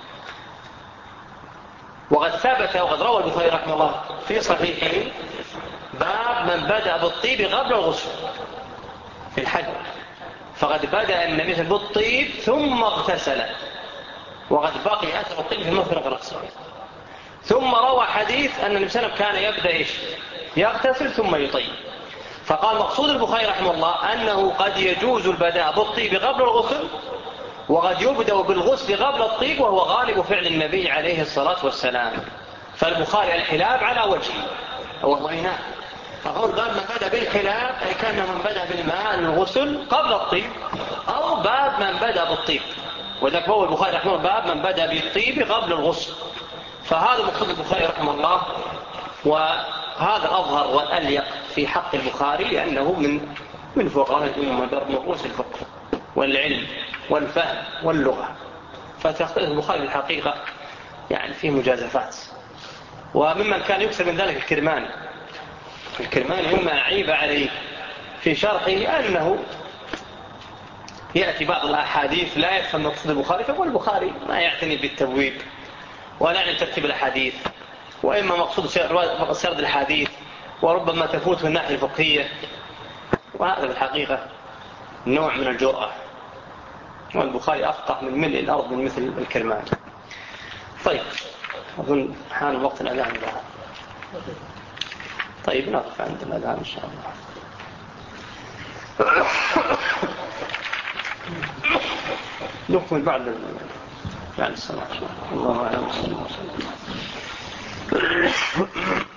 وقد ثبت وقد روى البخاري رحمه الله في صحيحه باب من بدأ بالطيب قبل الغسل في الحج، فقد بدأ النبي بالطيب ثم اغتسل، وقد بقي أثر الطيب في مفرق رأسه. ثم روى حديث أن النبي صلى الله عليه وسلم كان يبدأ يغتسل ثم يطيب. فقال مقصود البخاري رحمه الله أنه قد يجوز البداء بالطيب قبل الغسل، وقد يبدأ بالغسل قبل الطيب، وهو غالب فعل النبي عليه الصلاة والسلام. فالبخاري الحلاب على وجهه وهو إناء، فقول باب من بدأ بالحلاب أي كان من بدأ بالماء الغسل قبل الطيب، أو باب من بدأ بالطيب، وذلك باب البخاري رحمه الله باب من بدأ بالطيب قبل الغسل. فهذا مقصود البخاري رحمه الله، وهذا الأظهر والأليق في حق البخاري لأنه من فقهاء الأمة برؤوس الفقه والعلم والفهم واللغة. فتختلف البخاري الحقيقة يعني فيه مجازفات. وممن كان يكثر من ذلك الكرماني مما عيب عليه في شرحه أنه يأتي بعض الأحاديث لا يفهم مقصود البخاري، فيقول البخاري ما يعتني بالتبويب ولا يعني ترتيب الأحاديث، وإما مقصود سرد الحديث، وربما تفوته الناحية الفقهية. وهذا بالحقيقة نوع من الجرأة، والبخاري أفقه من ملء الأرض من مثل الكلمات. طيب أظن حان وقت الأذان الآن. طيب نقف عند الأذان إن شاء الله. نكمل بعد الصلاة. الله أعلم.